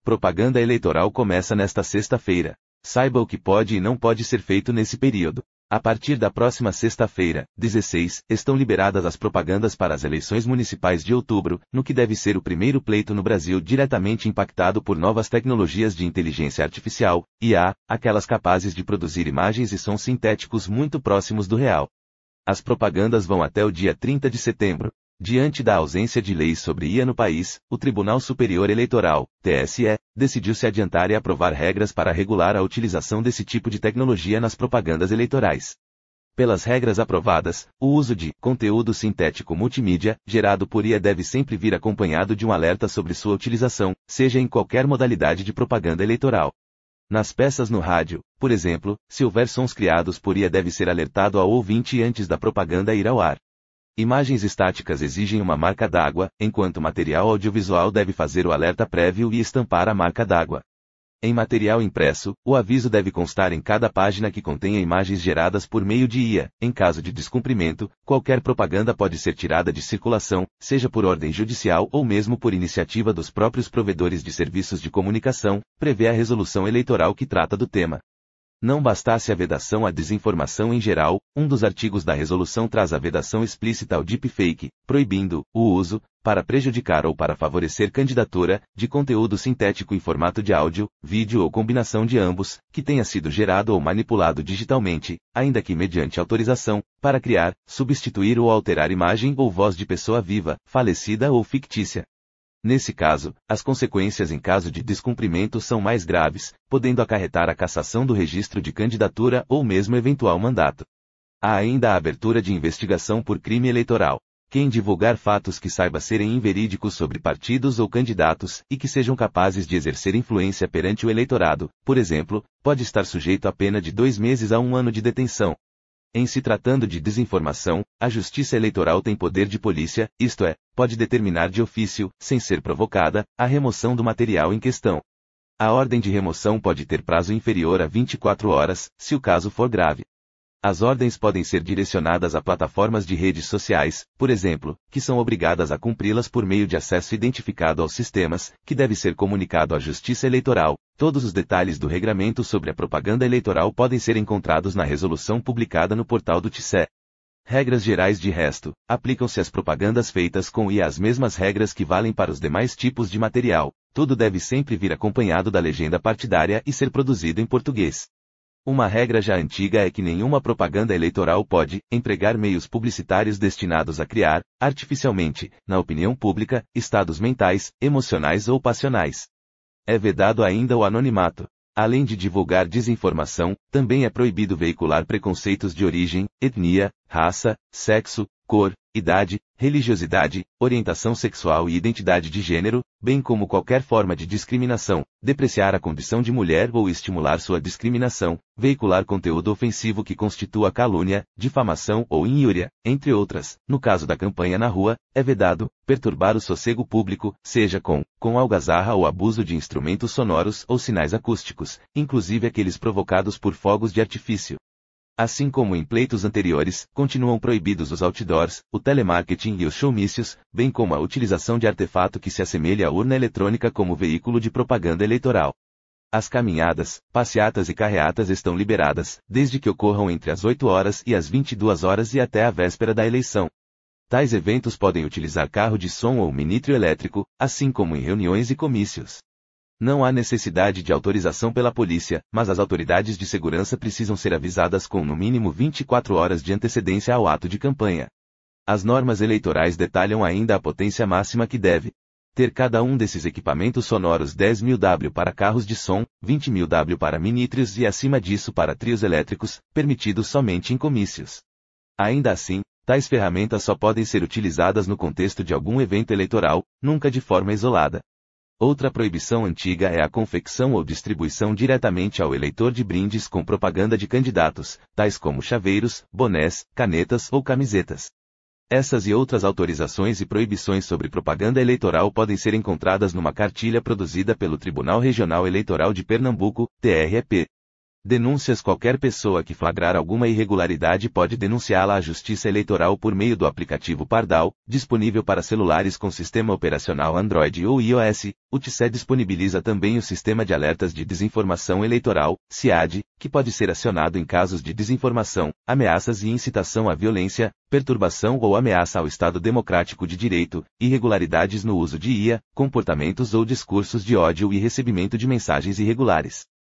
Propaganda eleitoral começa nesta sexta-feira. Saiba o que pode e não pode ser feito nesse período. A partir da próxima sexta-feira, 16, estão liberadas as propagandas para as eleições municipais de outubro, no que deve ser o primeiro pleito no Brasil diretamente impactado por novas tecnologias de inteligência artificial, IA, aquelas capazes de produzir imagens e sons sintéticos muito próximos do real. As propagandas vão até o dia 30 de setembro. Diante da ausência de leis sobre IA no país, o Tribunal Superior Eleitoral, TSE, decidiu se adiantar e aprovar regras para regular a utilização desse tipo de tecnologia nas propagandas eleitorais. Pelas regras aprovadas, o uso de conteúdo sintético multimídia, gerado por IA deve sempre vir acompanhado de um alerta sobre sua utilização, seja em qualquer modalidade de propaganda eleitoral. Nas peças no rádio, por exemplo, se houver sons criados por IA deve ser alertado ao ouvinte antes da propaganda ir ao ar. Imagens estáticas exigem uma marca d'água, enquanto material audiovisual deve fazer o alerta prévio e estampar a marca d'água. Em material impresso, o aviso deve constar em cada página que contenha imagens geradas por meio de IA. Em caso de descumprimento, qualquer propaganda pode ser tirada de circulação, seja por ordem judicial ou mesmo por iniciativa dos próprios provedores de serviços de comunicação, prevê a resolução eleitoral que trata do tema. Não bastasse a vedação à desinformação em geral, um dos artigos da resolução traz a vedação explícita ao deepfake, proibindo o uso, para prejudicar ou para favorecer candidatura, de conteúdo sintético em formato de áudio, vídeo ou combinação de ambos, que tenha sido gerado ou manipulado digitalmente, ainda que mediante autorização, para criar, substituir ou alterar imagem ou voz de pessoa viva, falecida ou fictícia. Nesse caso, as consequências em caso de descumprimento são mais graves, podendo acarretar a cassação do registro de candidatura ou mesmo eventual mandato. Há ainda a abertura de investigação por crime eleitoral. Quem divulgar fatos que saiba serem inverídicos sobre partidos ou candidatos, e que sejam capazes de exercer influência perante o eleitorado, por exemplo, pode estar sujeito a pena de 2 meses a 1 ano de detenção. Em se tratando de desinformação, a Justiça Eleitoral tem poder de polícia, isto é, pode determinar de ofício, sem ser provocada, a remoção do material em questão. A ordem de remoção pode ter prazo inferior a 24 horas, se o caso for grave. As ordens podem ser direcionadas a plataformas de redes sociais, por exemplo, que são obrigadas a cumpri-las por meio de acesso identificado aos sistemas, que deve ser comunicado à Justiça Eleitoral. Todos os detalhes do regramento sobre a propaganda eleitoral podem ser encontrados na resolução publicada no portal do TSE. Regras gerais de resto, aplicam-se às propagandas feitas com IA as mesmas regras que valem para os demais tipos de material. Tudo deve sempre vir acompanhado da legenda partidária e ser produzido em português. Uma regra já antiga é que nenhuma propaganda eleitoral pode empregar meios publicitários destinados a criar, artificialmente, na opinião pública, estados mentais, emocionais ou passionais. É vedado ainda o anonimato. Além de divulgar desinformação, também é proibido veicular preconceitos de origem, etnia, raça, sexo, cor, idade, religiosidade, orientação sexual e identidade de gênero, bem como qualquer forma de discriminação, depreciar a condição de mulher ou estimular sua discriminação, veicular conteúdo ofensivo que constitua calúnia, difamação ou injúria, entre outras. No caso da campanha na rua, é vedado perturbar o sossego público, seja com algazarra ou abuso de instrumentos sonoros ou sinais acústicos, inclusive aqueles provocados por fogos de artifício. Assim como em pleitos anteriores, continuam proibidos os outdoors, o telemarketing e os showmícios, bem como a utilização de artefato que se assemelha à urna eletrônica como veículo de propaganda eleitoral. As caminhadas, passeatas e carreatas estão liberadas, desde que ocorram entre as 8 horas e as 22 horas e até a véspera da eleição. Tais eventos podem utilizar carro de som ou minitro elétrico, assim como em reuniões e comícios. Não há necessidade de autorização pela polícia, mas as autoridades de segurança precisam ser avisadas com no mínimo 24 horas de antecedência ao ato de campanha. As normas eleitorais detalham ainda a potência máxima que deve ter cada um desses equipamentos sonoros: 10.000 W para carros de som, 20.000 W para minitros e acima disso para trios elétricos, permitidos somente em comícios. Ainda assim, tais ferramentas só podem ser utilizadas no contexto de algum evento eleitoral, nunca de forma isolada. Outra proibição antiga é a confecção ou distribuição diretamente ao eleitor de brindes com propaganda de candidatos, tais como chaveiros, bonés, canetas ou camisetas. Essas e outras autorizações e proibições sobre propaganda eleitoral podem ser encontradas numa cartilha produzida pelo Tribunal Regional Eleitoral de Pernambuco, TREP. Denúncias. Qualquer pessoa que flagrar alguma irregularidade pode denunciá-la à Justiça Eleitoral por meio do aplicativo Pardal, disponível para celulares com sistema operacional Android ou iOS. O TSE disponibiliza também o Sistema de Alertas de Desinformação Eleitoral, SIAD, que pode ser acionado em casos de desinformação, ameaças e incitação à violência, perturbação ou ameaça ao Estado Democrático de Direito, irregularidades no uso de IA, comportamentos ou discursos de ódio e recebimento de mensagens irregulares.